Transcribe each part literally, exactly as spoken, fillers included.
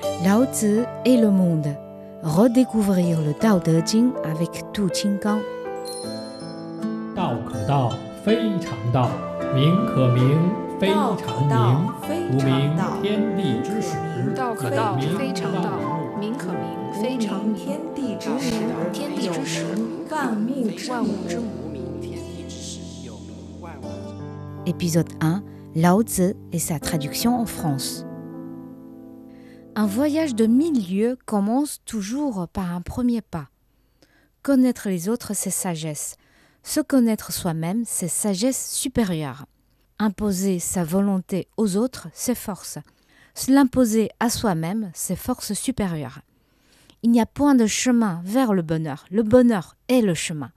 Lao Tzu et le monde. Redécouvrir le Tao Te Ching avec Tu Qinggang. 道可道，非常道；名可名，非常名。无名，天地之始； 道可道，非常道；名可名，非常名。 天地之始， 天地之始， 万物之万物之母。 Épisode un, Lao Tzu et sa traduction en France. Un voyage de mille lieues commence toujours par un premier pas. Connaître les autres, c'est sagesse. Se connaître soi-même, c'est sagesse supérieure. Imposer sa volonté aux autres, c'est force. Se l'imposer à soi-même, c'est force supérieure. Il n'y a point de chemin vers le bonheur. Le bonheur est le chemin.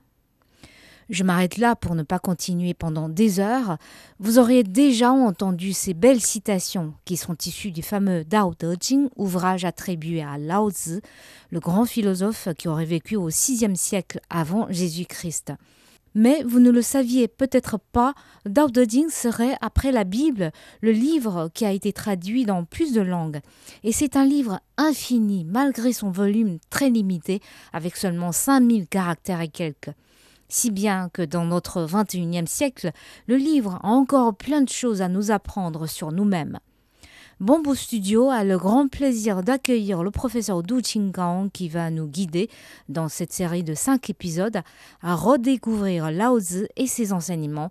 Je m'arrête là pour ne pas continuer pendant des heures. Vous auriez déjà entendu ces belles citations qui sont issues du fameux Tao Te Ching, ouvrage attribué à Lao Tzu, le grand philosophe qui aurait vécu au sixième siècle avant Jésus-Christ. Mais vous ne le saviez peut-être pas, Tao Te Ching serait, après la Bible, le livre qui a été traduit dans plus de langues. Et c'est un livre infini, malgré son volume très limité, avec seulement cinq mille caractères et quelques. Si bien que dans notre vingt et unième siècle, le livre a encore plein de choses à nous apprendre sur nous-mêmes. Bamboo Studio a le grand plaisir d'accueillir le professeur Tu Qinggang qui va nous guider dans cette série de cinq épisodes à redécouvrir Lao Tzu et ses enseignements.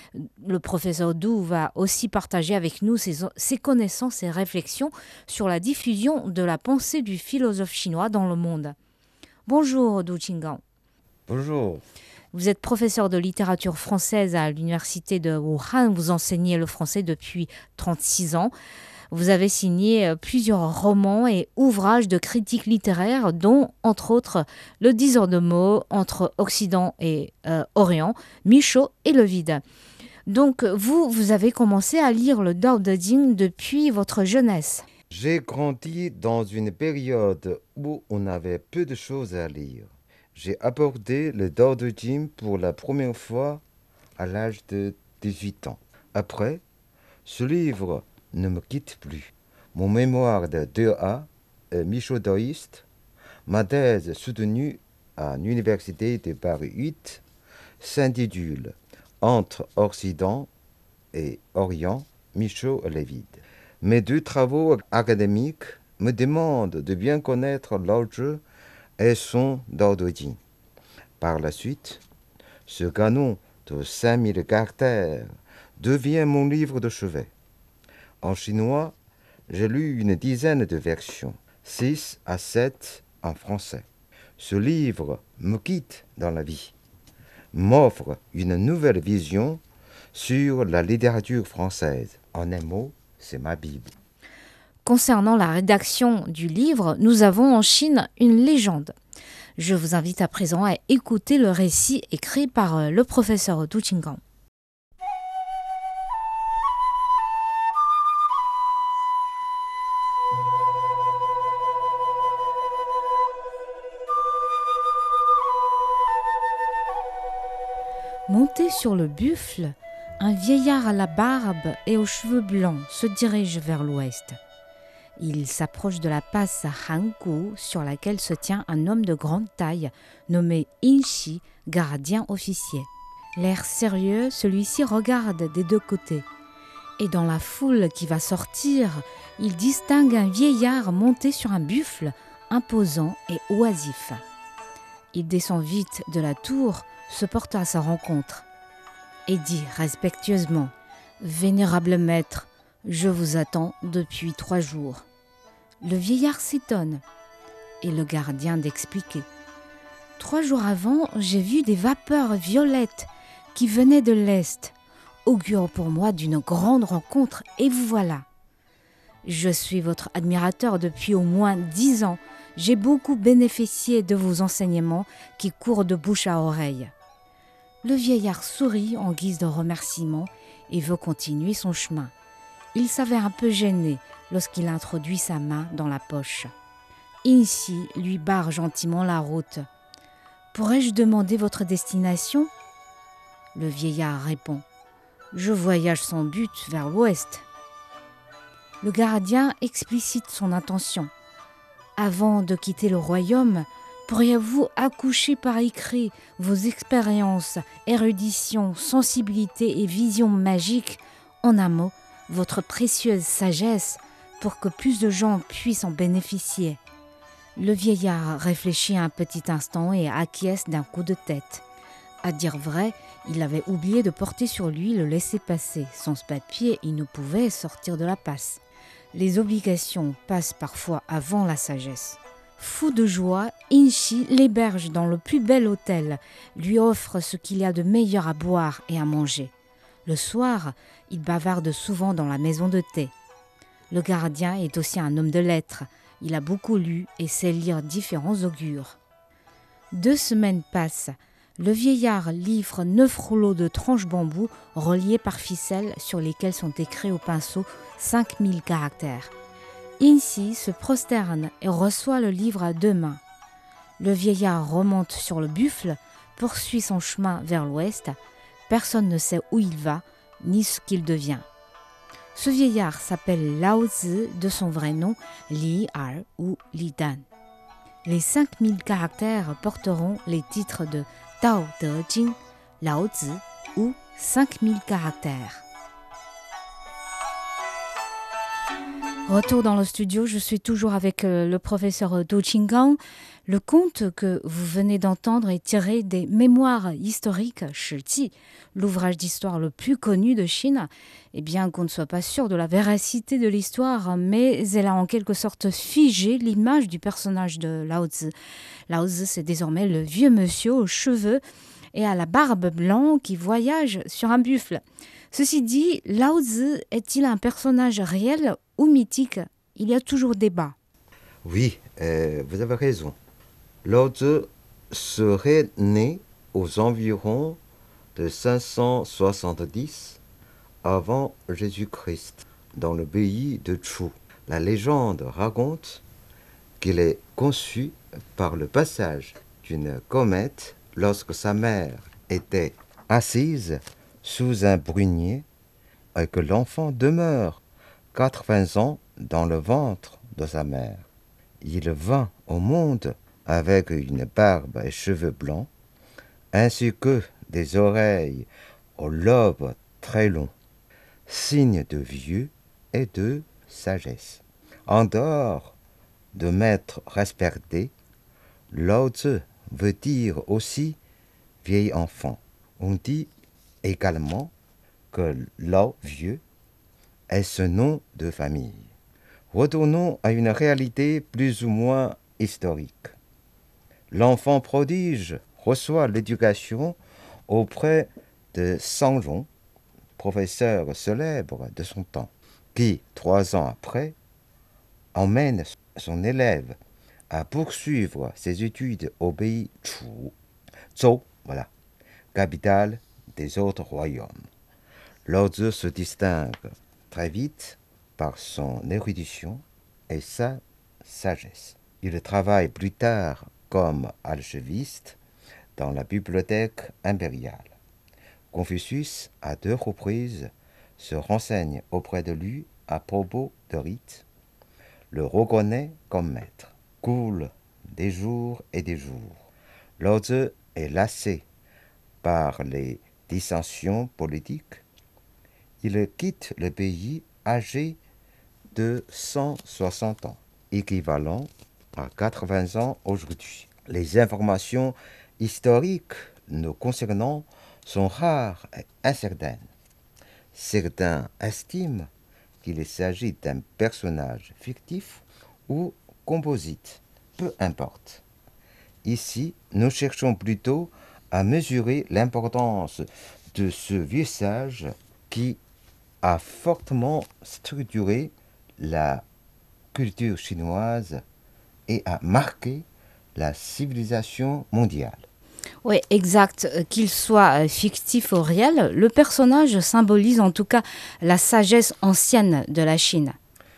Le professeur Tu va aussi partager avec nous ses, ses connaissances et réflexions sur la diffusion de la pensée du philosophe chinois dans le monde. Bonjour Tu Qinggang. Bonjour. Vous êtes professeur de littérature française à l'université de Wuhan. Vous enseignez le français depuis trente-six ans. Vous avez signé plusieurs romans et ouvrages de critique littéraire, dont, entre autres, Le diseur de mots, Entre Occident et euh, Orient, Michaud et le vide. Donc, vous, vous avez commencé à lire le Tao Te Ching depuis votre jeunesse. J'ai grandi dans une période où on avait peu de choses à lire. J'ai abordé le Tao Te Ching pour la première fois à l'âge de dix-huit ans. Après, ce livre ne me quitte plus. Mon mémoire de deux A est michaudéiste. Ma thèse soutenue à l'Université de Paris huit s'intitule Entre Occident et Orient, Michaud et le vide. Mes deux travaux académiques me demandent de bien connaître Lao Tzu et son Tao Te Ching. Par la suite, ce canon de cinq mille caractères devient mon livre de chevet. En chinois, j'ai lu une dizaine de versions, six à sept en français. Ce livre me guide dans la vie, m'offre une nouvelle vision sur la littérature française. En un mot, c'est ma Bible. Concernant la rédaction du livre, nous avons en Chine une légende. Je vous invite à présent à écouter le récit écrit par le professeur Tu Qinggang. Monté sur le buffle, un vieillard à la barbe et aux cheveux blancs se dirige vers l'ouest. Il s'approche de la passe Hangu sur laquelle se tient un homme de grande taille nommé Inshi, gardien officier. L'air sérieux, celui-ci regarde des deux côtés. Et dans la foule qui va sortir, il distingue un vieillard monté sur un buffle, imposant et oisif. Il descend vite de la tour, se porte à sa rencontre et dit respectueusement « Vénérable maître, je vous attends depuis trois jours. » Le vieillard s'étonne et le gardien d'expliquer. Trois jours avant, j'ai vu des vapeurs violettes qui venaient de l'Est, augure pour moi d'une grande rencontre, et vous voilà. Je suis votre admirateur depuis au moins dix ans. J'ai beaucoup bénéficié de vos enseignements qui courent de bouche à oreille. Le vieillard sourit en guise de remerciement et veut continuer son chemin. Il s'avère un peu gêné lorsqu'il introduit sa main dans la poche. Inshi lui barre gentiment la route. « Pourrais-je demander votre destination ?» Le vieillard répond « Je voyage sans but vers l'ouest. » Le gardien explicite son intention. Avant de quitter le royaume, pourriez-vous accoucher par écrit vos expériences, érudition, sensibilité et vision magique, en un mot, votre précieuse sagesse, pour que plus de gens puissent en bénéficier? Le vieillard réfléchit un petit instant et acquiesce d'un coup de tête. À dire vrai, il avait oublié de porter sur lui le laissez-passer. Sans ce papier, il ne pouvait sortir de la passe. Les obligations passent parfois avant la sagesse. Fou de joie, Inchi l'héberge dans le plus bel hôtel, lui offre ce qu'il y a de meilleur à boire et à manger. Le soir, il bavarde souvent dans la maison de thé. Le gardien est aussi un homme de lettres. Il a beaucoup lu et sait lire différents augures. Deux semaines passent. Le vieillard livre neuf rouleaux de tranches bambou reliés par ficelle sur lesquels sont écrits au pinceau cinq mille caractères. Inchi se prosterne et reçoit le livre à deux mains. Le vieillard remonte sur le buffle, poursuit son chemin vers l'ouest. Personne ne sait où il va, ni ce qu'il devient. Ce vieillard s'appelle Lao Tzu de son vrai nom, Li Er ou Li Dan. Les cinq mille caractères porteront les titres de Dao De Jing, Lao Tzu ou cinq mille caractères. Retour dans le studio, je suis toujours avec le professeur Du Qinggang. Le conte que vous venez d'entendre est tiré des Mémoires historiques Shiji, l'ouvrage d'histoire le plus connu de Chine. Et bien qu'on ne soit pas sûr de la véracité de l'histoire, mais elle a en quelque sorte figé l'image du personnage de Lao Tzu. Lao Tzu, c'est désormais le vieux monsieur aux cheveux et à la barbe blanche qui voyage sur un buffle. Ceci dit, Lao Tzu est-il un personnage réel ou mythique? Il y a toujours débat. Oui, euh, vous avez raison. Lao Tzu serait né aux environs de cinq cent soixante-dix avant Jésus-Christ, dans le pays de Chu. La légende raconte qu'il est conçu par le passage d'une comète lorsque sa mère était assise sous un brunier et que l'enfant demeure quatre-vingts ans dans le ventre de sa mère. Il vint au monde avec une barbe et cheveux blancs, ainsi que des oreilles aux lobes très longs, signe de vieux et de sagesse. En dehors de maître respecté, Lao Tzu veut dire aussi vieil enfant. On dit également que Lao vieux est ce nom de famille. Retournons à une réalité plus ou moins historique. L'enfant prodige reçoit l'éducation auprès de Sanglong, professeur célèbre de son temps, qui, trois ans après, emmène son élève à poursuivre ses études au pays Chu, Zhou, voilà, capitale des autres royaumes. Lao Tzu se distingue très vite par son érudition et sa sagesse. Il travaille plus tard comme archiviste dans la bibliothèque impériale. Confucius, à deux reprises, se renseigne auprès de lui à propos de rites, le reconnaît comme maître. Coulent des jours et des jours. Lao Tzu est lassé par les dissensions politiques. Il quitte le pays âgé de cent soixante ans, équivalent à quatre-vingts ans aujourd'hui. Les informations historiques nous concernant sont rares et incertaines. Certains estiment qu'il s'agit d'un personnage fictif ou composite, peu importe. Ici, nous cherchons plutôt à mesurer l'importance de ce vieux sage qui a fortement structuré la culture chinoise et a marqué la civilisation mondiale. Oui, exact. Qu'il soit fictif ou réel, le personnage symbolise en tout cas la sagesse ancienne de la Chine.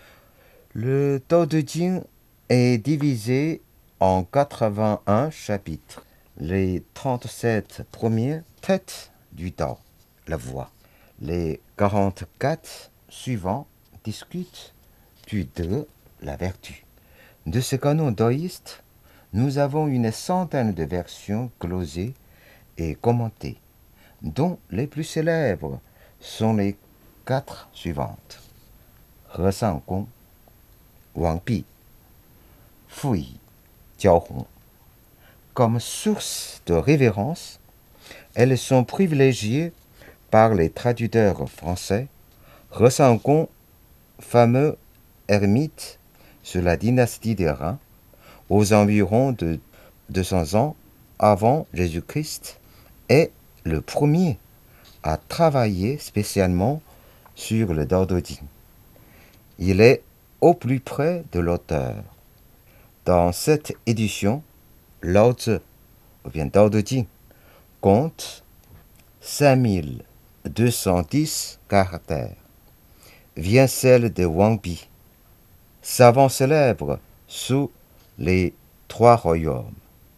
Le Tao Te Ching est divisé en quatre-vingt-un chapitres. Les trente-sept premiers traitent du Tao, la voie. Les quarante-quatre suivants discutent du De, la vertu. De ce canon taoïste, nous avons une centaine de versions glosées et commentées, dont les plus célèbres sont les quatre suivantes. He San Gong, Wang Bi, Fu Yi, Jiao Hong. Comme source de révérence, elles sont privilégiées par les traducteurs français. He San Gong, fameux ermite sur la dynastie des Han, aux environs de deux cents ans avant Jésus-Christ, est le premier à travailler spécialement sur le Dao De Jing. Il est au plus près de l'auteur. Dans cette édition, Lao Tzu, ou bien Dao De Jing, compte cinq mille deux cent dix caractères. Vient celle de Wang Bi, savant célèbre sous les trois royaumes,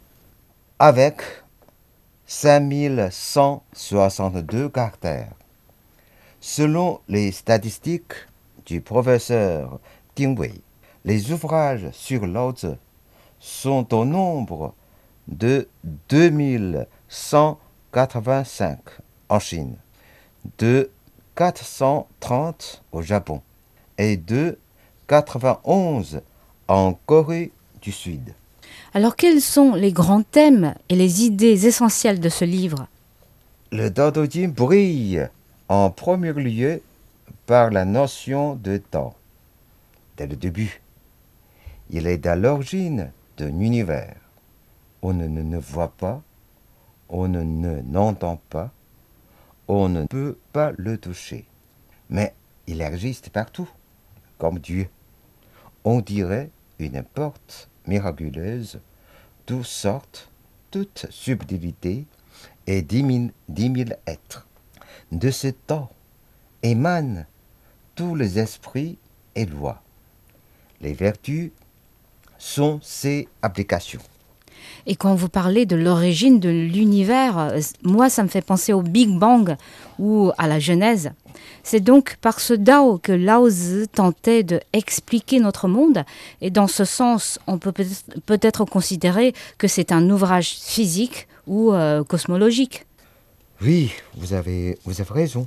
avec cinq mille cent soixante-deux caractères. Selon les statistiques du professeur Ding Wei, les ouvrages sur Lao Tzu sont au nombre de deux mille cent quatre-vingt-cinq en Chine, de quatre cent trente au Japon et de quatre-vingt-onze en Corée du Sud. Alors quels sont les grands thèmes et les idées essentielles de ce livre? Le Dao De Jing brille en premier lieu par la notion de temps. Dès le début, il est à l'origine d'un univers. On ne, ne, ne voit pas, on ne, ne n'entend pas, on ne peut pas le toucher. Mais il existe partout, comme Dieu. On dirait une porte miraculeuse, d'où sortent toute subtilité et dix mille, dix mille êtres. De ce temps émanent tous les esprits et lois. Les vertus sont ses applications. Et quand vous parlez de l'origine de l'univers, moi ça me fait penser au Big Bang ou à la Genèse. C'est donc par ce Dao que Lao Tzu tentait d'expliquer notre monde, et dans ce sens, on peut peut-être considérer que c'est un ouvrage physique ou euh, cosmologique. Oui, vous avez, vous avez raison.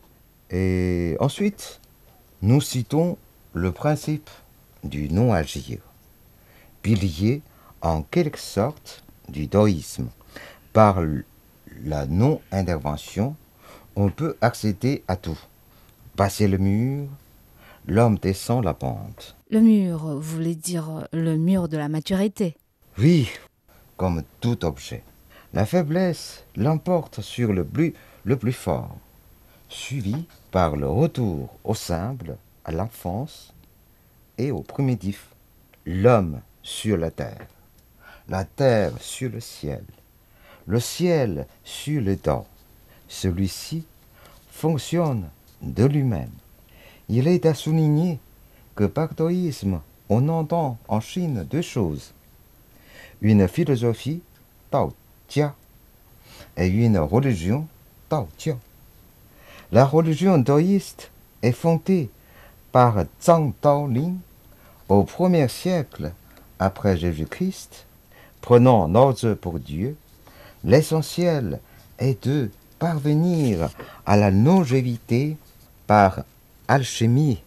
Et ensuite, nous citons le principe du non-agir, pilier en quelque sorte du taoïsme. Par la non-intervention, on peut accéder à tout. Passer le mur, l'homme descend la pente. Le mur, vous voulez dire le mur de la maturité? Oui, comme tout objet. La faiblesse l'emporte sur le plus, le plus fort, suivi par le retour au simple, à l'enfance et au primitif. L'homme sur la terre, la terre sur le ciel, le ciel sur le Dao. Celui-ci fonctionne de lui-même. Il est à souligner que par taoïsme, on entend en Chine deux choses. Une philosophie, Tao Jia, et une religion, Tao Jiao. La religion taoïste est fondée par Zhang Daolin au premier siècle après Jésus-Christ. Prenant Lao Tzu pour Dieu, l'essentiel est de parvenir à la longévité par alchimie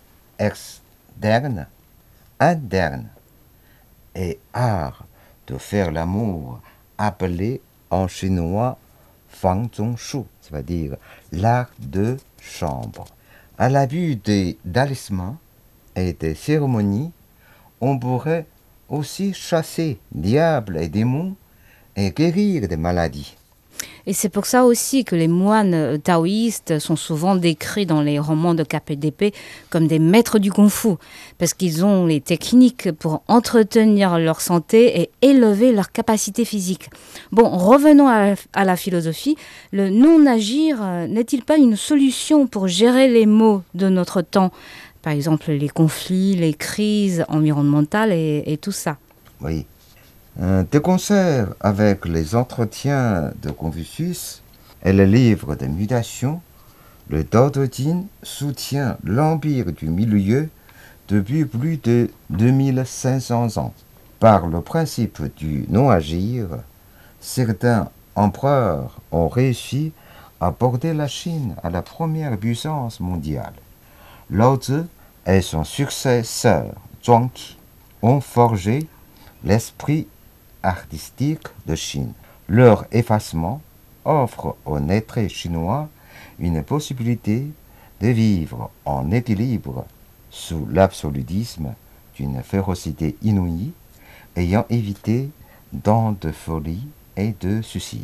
externe, interne, et art de faire l'amour, appelé en chinois Fang Zong Shu, c'est-à-dire l'art de chambre. À la vue des talismans et des cérémonies, on pourrait aussi chasser diables et démons et guérir des maladies. Et c'est pour ça aussi que les moines taoïstes sont souvent décrits dans les romans de K P D P comme des maîtres du kung-fu, parce qu'ils ont les techniques pour entretenir leur santé et élever leur capacité physique. Bon, revenons à la, à la philosophie. Le non-agir n'est-il pas une solution pour gérer les maux de notre temps? Par exemple, les conflits, les crises environnementales et, et tout ça. Oui. Euh, de concert avec les entretiens de Confucius et le livre de mutation, le Dao De Jing soutient l'empire du milieu depuis plus de deux mille cinq cents ans. Par le principe du non-agir, certains empereurs ont réussi à porter la Chine à la première puissance mondiale. Lao Tzu et son successeur Zhuangzi ont forgé l'esprit artistique de Chine. Leur effacement offre aux lettrés chinois une possibilité de vivre en équilibre sous l'absolutisme d'une férocité inouïe, ayant évité tant de folie et de suicide.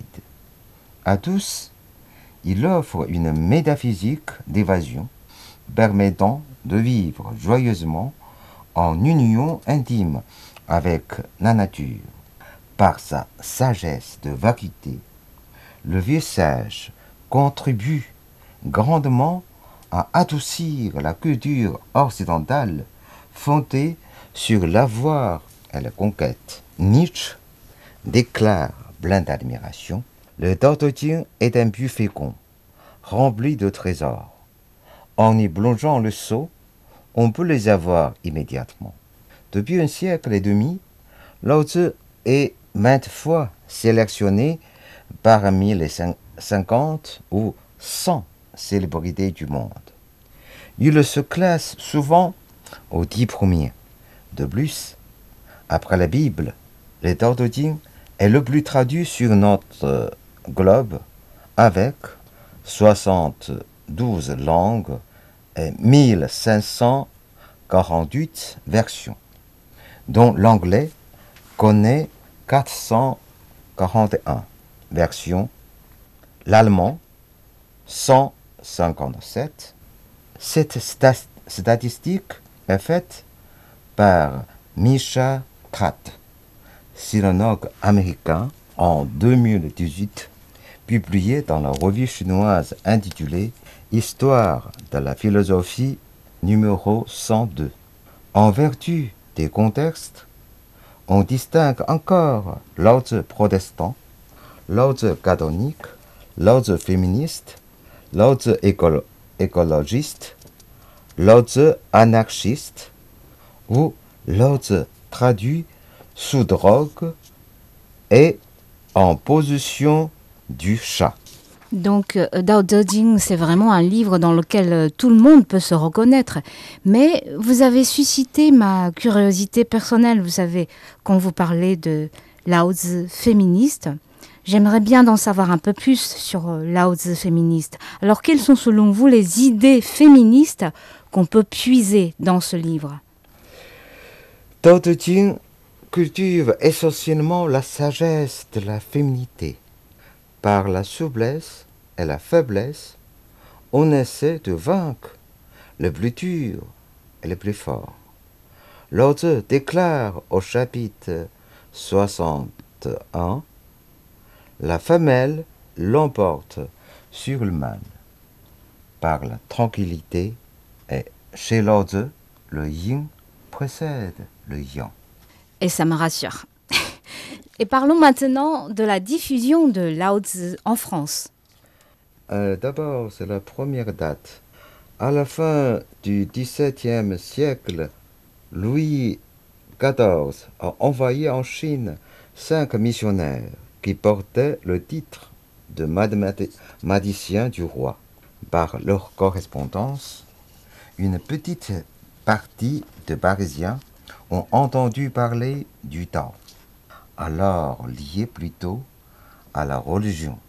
À tous, il offre une métaphysique d'évasion permettant de vivre joyeusement en union intime avec la nature. Par sa sagesse de vacuité, le vieux sage contribue grandement à adoucir la culture occidentale fondée sur l'avoir et la conquête. Nietzsche déclare plein d'admiration: le Tao Te Ching est un puits fécond, rempli de trésors. En y plongeant le seau, on peut les avoir immédiatement. Depuis un siècle et demi, Lao Tzu est maintes fois sélectionné parmi les cinquante ou cent célébrités du monde. Il se classe souvent aux dix premiers. De plus, après la Bible, le Tao Te Ching est le plus traduit sur notre globe avec soixante-douze langues et mille cinq cent quarante-huit versions, dont l'anglais connaît quatre cent quarante et un versions, l'allemand cent cinquante-sept. Cette sta- statistique est faite par Misha Pratt, sinologue américain, en deux mille dix-huit, publié dans la revue chinoise intitulée Histoire de la philosophie numéro cent deux. En vertu des contextes, on distingue encore Lao Tzu protestant, Lao Tzu catholique, Lao Tzu féministe, Lao Tzu écolo- écologiste, Lao Tzu anarchiste ou Lao Tzu traduit sous drogue et en position du chat. Donc, euh, Tao Te Ching, c'est vraiment un livre dans lequel euh, tout le monde peut se reconnaître. Mais vous avez suscité ma curiosité personnelle. Vous savez, quand vous parlez de Lao Tzu féministe, j'aimerais bien d'en savoir un peu plus sur euh, Lao Tzu féministe. Alors, quelles sont selon vous les idées féministes qu'on peut puiser dans ce livre? Tao Te Ching cultive essentiellement la sagesse de la féminité. Par la souplesse et la faiblesse, on essaie de vaincre le plus dur et le plus fort. Lao Tzu déclare au chapitre soixante et un: la femelle l'emporte sur le mâle par la tranquillité, et chez Lao Tzu, le yin précède le yang. Et ça me rassure. Et parlons maintenant de la diffusion de Lao Tzu en France. Euh, D'abord, c'est la première date. À la fin du dix-septième siècle, Louis quatorze a envoyé en Chine cinq missionnaires qui portaient le titre de mathématiciens du roi. Par leur correspondance, une petite partie de Parisiens ont entendu parler du Tao, alors lié plutôt à la religion,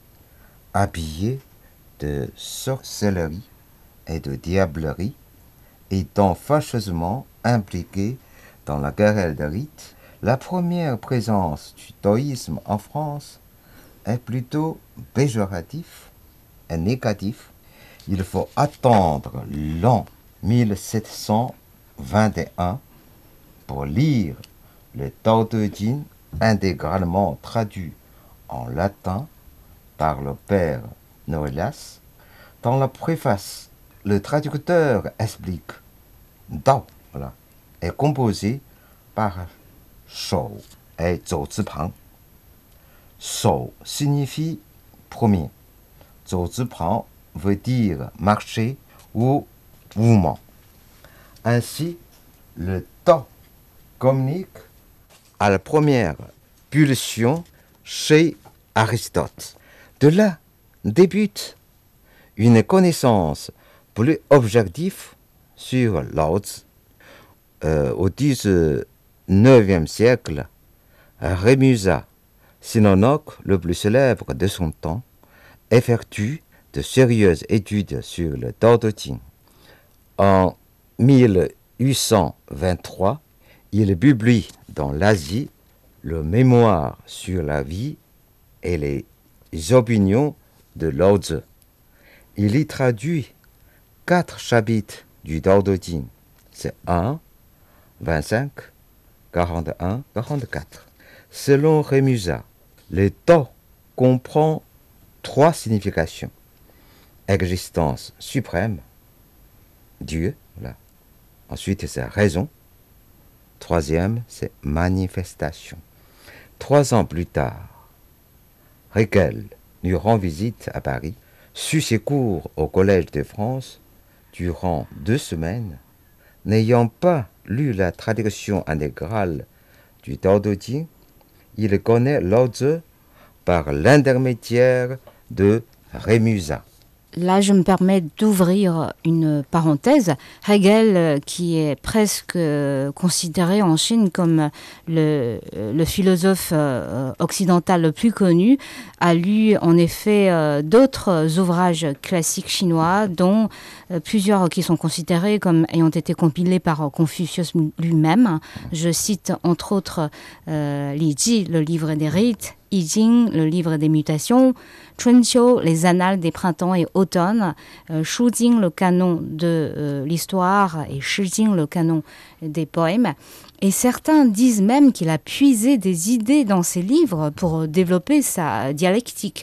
habillé de sorcellerie et de diablerie, étant fâcheusement impliqué dans la querelle de rites. La première présence du taoïsme en France est plutôt péjoratif et négatif. Il faut attendre l'an mille sept cent vingt et un pour lire le Tao Te Ching intégralement traduit en latin par le père Noëlas. Dans la préface, le traducteur explique: Tao voilà, est composé par Shou et Zhou Zi Pang. Shou signifie premier, Zhou Zi Pang veut dire marcher ou mouvement. Ainsi, le temps communique à la première pulsion chez Aristote. De là débute une connaissance plus objective sur Lao Tzu. Euh, au dix-neuvième siècle, Rémusat, sinologue le plus célèbre de son temps, effectue de sérieuses études sur le Tao Te Ching. En mille huit cent vingt-trois, il publie dans l'Asie le mémoire sur la vie et les opinions de Lao Tzu. Il y traduit quatre chapitres du Tao Te Ching. C'est un, vingt-cinq, quarante et un, quarante-quatre. Selon Rémusat, le Tao comprend trois significations. Existence suprême, Dieu, voilà. Ensuite, c'est raison. Troisième, c'est manifestation. Trois ans plus tard, Hegel lui rend visite à Paris, suit ses cours au Collège de France durant deux semaines. N'ayant pas lu la traduction intégrale du Tao Te Ching, il connaît Lao Tzu par l'intermédiaire de Rémusat. Là, je me permets d'ouvrir une parenthèse. Hegel, qui est presque considéré en Chine comme le, le philosophe occidental le plus connu, a lu en effet d'autres ouvrages classiques chinois, dont plusieurs qui sont considérés comme ayant été compilés par Confucius lui-même. Je cite entre autres euh, Li Ji, le livre des rites, I Ching, le livre des mutations, Chun Qiu, les annales des printemps et automnes, euh, Shu Jing, le canon de euh, l'histoire, et Shi Jing, le canon des poèmes. Et certains disent même qu'il a puisé des idées dans ses livres pour développer sa dialectique.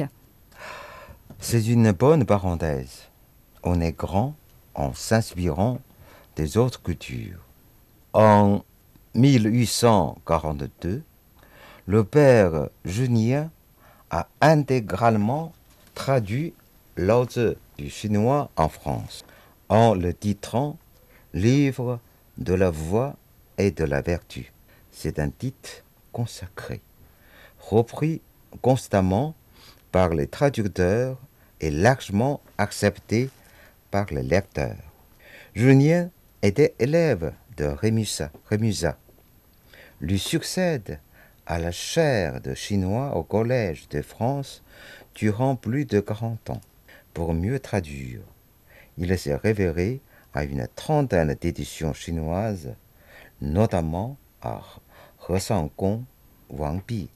C'est une bonne parenthèse. On est grand en s'inspirant des autres cultures. En mille huit cent quarante-deux, le père Junien a intégralement traduit Lao Tzu du chinois en France, en le titrant « Livre de la voie et de la vertu ». C'est un titre consacré, repris constamment par les traducteurs et largement accepté par les lecteurs. Junien était élève de Rémusat. Rémusat lui succède à la chaire de chinois au Collège de France durant plus de quarante ans. Pour mieux traduire, il s'est référé à une trentaine d'éditions chinoises, notamment à He Sangong, Wang Bi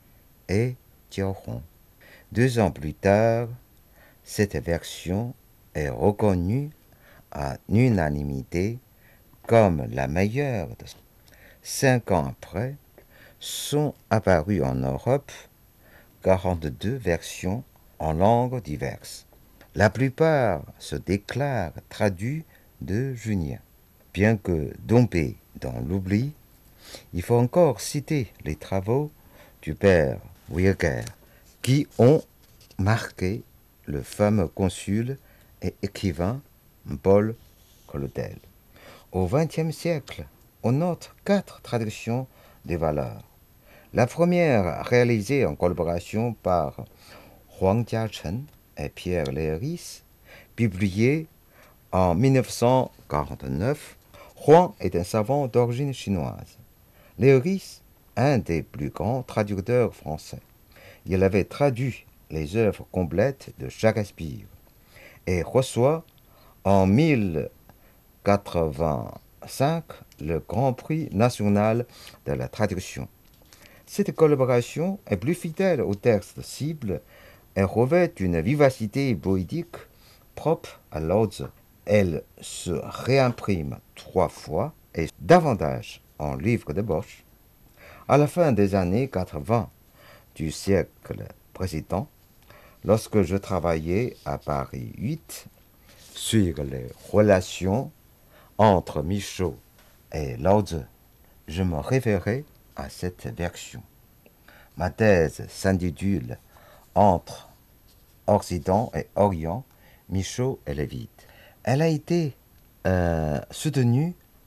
et Jiao Hong. Deux ans plus tard, cette version est reconnue à l'unanimité comme la meilleure. Cinq ans après, sont apparues en Europe quarante-deux versions en langues diverses. La plupart se déclarent traduits de Junien. Bien que tombé dans l'oubli, il faut encore citer les travaux du père Wilker qui ont marqué le fameux consul et écrivain Paul Claudel. Au vingtième siècle, on note quatre traductions des valeurs. La première, réalisée en collaboration par Huang Jiachen et Pierre Léris, publiée en mille neuf cent quarante-neuf. Huang est un savant d'origine chinoise. Léris, un des plus grands traducteurs français. Il avait traduit les œuvres complètes de Shakespeare et reçoit en mille quatre-vingt-cinq le Grand Prix national de la traduction. Cette collaboration est plus fidèle au texte cible et revêt une vivacité poétique propre à Lao Tzu. Elle se réimprime trois fois et davantage en livre de poche. À la fin des années quatre-vingts du siècle précédent, lorsque je travaillais à Paris huit sur les relations entre Michaud et Lao Tzu, je me référais à cette version. Ma thèse s'intitule « Entre Occident et Orient, Michaud et Lévite ». Elle a été euh, soutenue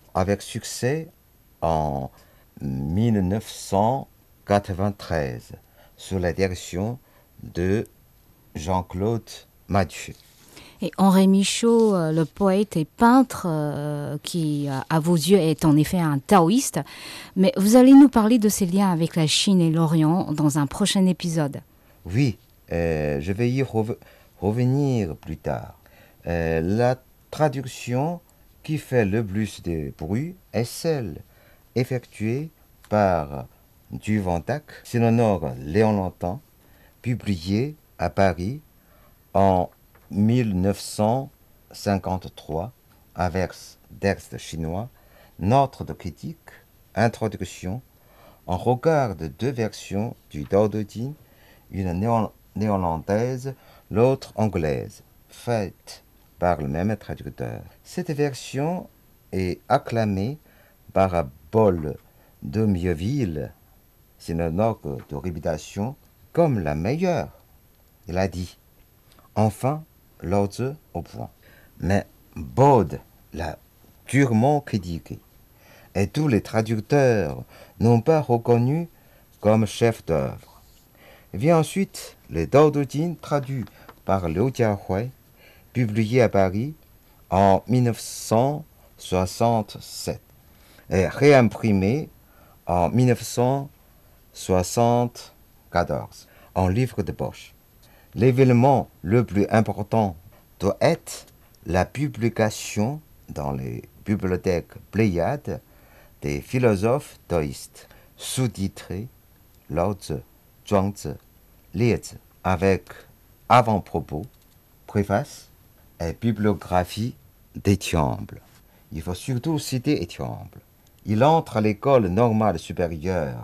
avec succès en mille neuf cent quatre-vingt-treize sous la direction de Jean-Claude Mathieu. Et Henri Michaud, euh, le poète et peintre, euh, qui, euh, à vos yeux, est en effet un taoïste. Mais vous allez nous parler de ses liens avec la Chine et l'Orient dans un prochain épisode. Oui, euh, je vais y re- revenir plus tard. Euh, la traduction qui fait le plus de bruit est celle effectuée par Duvendac, Synonore Léon Lantin, publiée à Paris en mille neuf cent cinquante-trois avec texte chinois, note de critique, introduction, en regard de deux versions du Tao Te Ching, une néo- néerlandaise, l'autre anglaise, faite par le même traducteur. Cette version est acclamée par Paul de Mieville, synologue de réputation, comme la meilleure. Il a dit « Enfin, Lao Tzu au point ». Mais Bode l'a durement critiqué, et tous les traducteurs n'ont pas reconnu comme chef d'œuvre. Vient ensuite le Tao Te Ching traduit par Liu Jiahui, publié à Paris en mille neuf cent soixante-sept et réimprimé en mille neuf cent soixante-quatorze en livre de poche. L'événement le plus important doit être la publication dans les bibliothèques Pléiades des philosophes taoïstes, sous-titrés Lao Tzu, Zhuangzi, Liezi, avec avant-propos, préface et bibliographie d'Étiamble. Il faut surtout citer Étiamble. Il entre à l'école normale supérieure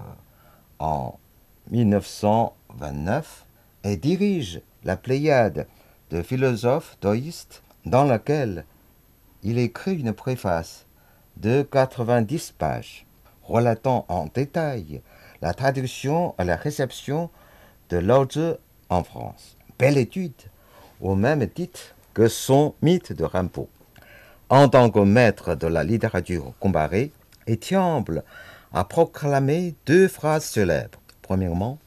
en mille neuf cent vingt-neuf et dirige la Pléiade de philosophes taoïstes dans laquelle il écrit une préface de quatre-vingt-dix pages relatant en détail la traduction et la réception de Lao Tzu en France. Belle étude, au même titre que son mythe de Rimbaud. En tant que maître de la littérature comparée, Étiamble a proclamé deux phrases célèbres. Premièrement,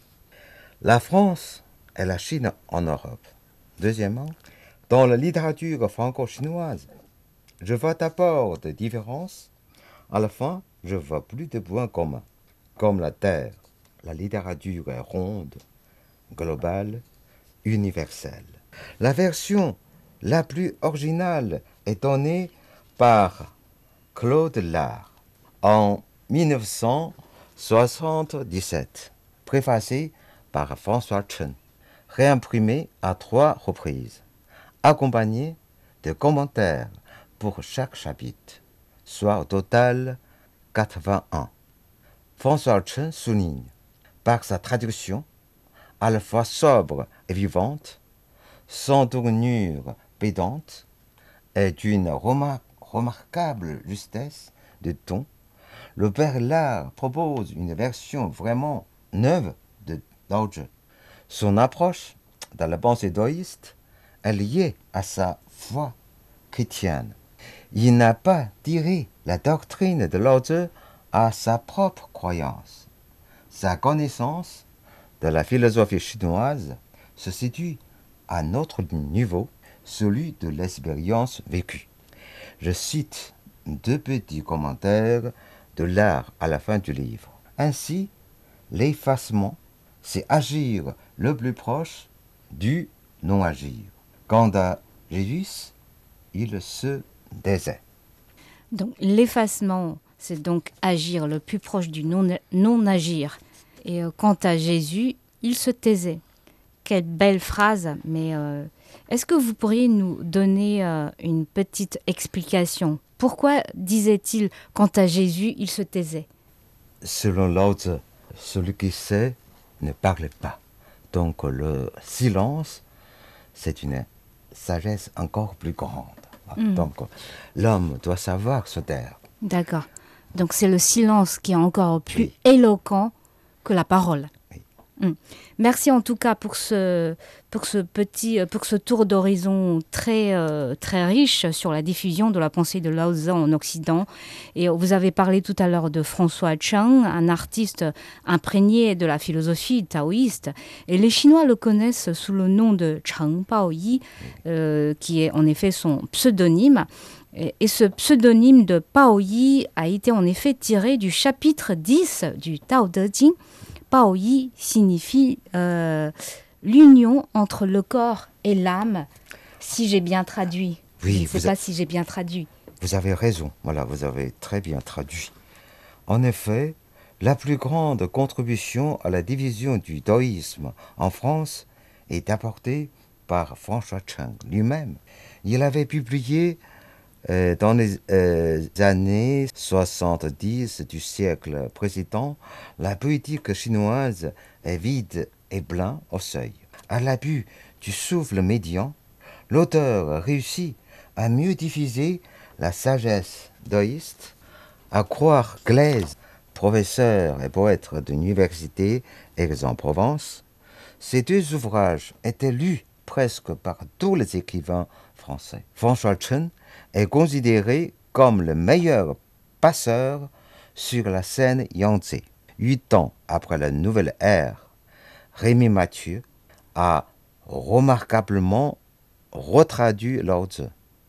la France et la Chine en Europe. Deuxièmement, dans la littérature franco-chinoise, je vois d'abord des différences. À la fin, je vois plus de points communs. Comme la Terre, la littérature est ronde, globale, universelle. La version la plus originale est donnée par Claude Lard en mille neuf cent soixante-dix-sept, préfacée par François Chen, réimprimée à trois reprises, accompagnée de commentaires pour chaque chapitre, soit au total quatre-vingt-un. François Chen souligne, par sa traduction, à la fois sobre et vivante, sans tournure pédante, et d'une remar- remarquable justesse de ton, le père Lard propose une version vraiment neuve de Lao Tzu. Son approche dans la pensée taoïste est liée à sa foi chrétienne. Il n'a pas tiré la doctrine de Lao Tzu à sa propre croyance. Sa connaissance de la philosophie chinoise se situe à notre niveau, celui de l'expérience vécue. Je cite deux petits commentaires de Lard à la fin du livre. Ainsi, l'effacement, c'est agir le plus proche du non-agir. Quant à Jésus, il se taisait. Donc l'effacement, c'est donc agir le plus proche du non- non-agir. Et euh, quant à Jésus, il se taisait. Quelle belle phrase, mais euh, est-ce que vous pourriez nous donner euh, une petite explication? Pourquoi disait-il, quant à Jésus, il se taisait? Selon Lao Tzu, celui qui sait ne parle pas. Donc le silence, c'est une sagesse encore plus grande. Mm. Donc l'homme doit savoir se taire. D'accord. Donc c'est le silence qui est encore plus Oui. éloquent que la parole. Oui. Mm. Merci en tout cas pour ce, pour ce petit, pour ce tour d'horizon très, euh, très riche sur la diffusion de la pensée de Lao Tzu en Occident. Et vous avez parlé tout à l'heure de François Cheng, un artiste imprégné de la philosophie taoïste. Et les Chinois le connaissent sous le nom de Cheng Baoyi, euh, qui est en effet son pseudonyme. Et ce pseudonyme de Baoyi a été en effet tiré du chapitre dix du Tao Te Ching. Baoyi signifie euh, l'union entre le corps et l'âme, si j'ai bien traduit. Oui, Je ne sais vous pas a- si j'ai bien traduit. Vous avez raison, voilà, vous avez très bien traduit. En effet, la plus grande contribution à la division du taoïsme en France est apportée par François Cheng lui-même. Il avait publié euh, dans les euh, années soixante-dix du siècle précédent, la poétique chinoise est vide et blanc au seuil. À l'abus du souffle médian, l'auteur réussit à mieux diffuser la sagesse taoïste, à croire Glaise, professeur et poète de l'université Aix-en-Provence. Ces deux ouvrages étaient lus presque par tous les écrivains français. François Cheng est considéré comme le meilleur passeur sur la scène Yangtze. Huit ans après la nouvelle ère, Rémy Mathieu a remarquablement retraduit Lao Tzu.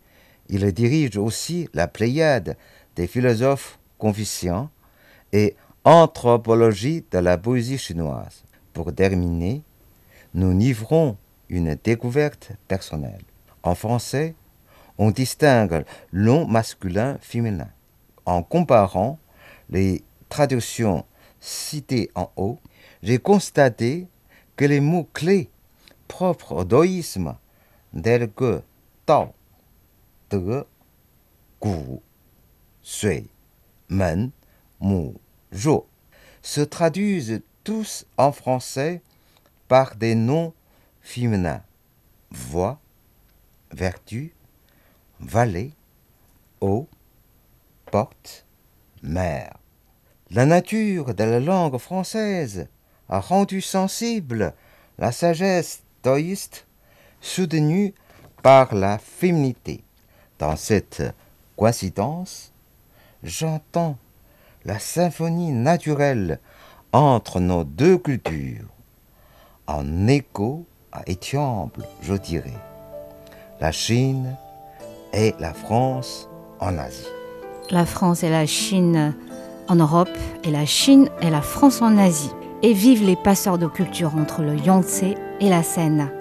Il dirige aussi la pléiade des philosophes confuciens et anthropologie de la poésie chinoise. Pour terminer, nous livrons une découverte personnelle. En français, on distingue le nom masculin-féminin. En comparant les traductions citées en haut, j'ai constaté que les mots clés propres au taoïsme, tels que Tao, De, Gu, Sui, Men, Mu, Zhou, se traduisent tous en français par des noms féminins. Voix, vertu, vallée, eau, porte, mer. La nature de la langue française a rendu sensible la sagesse taoïste soutenue par la féminité. Dans cette coïncidence, j'entends la symphonie naturelle entre nos deux cultures. En écho à Étiample, je dirais, la Chine et la France en Asie. La France et la Chine en Europe, et la Chine et la France en Asie. Et vive les passeurs de culture entre le Yangtze et la Seine.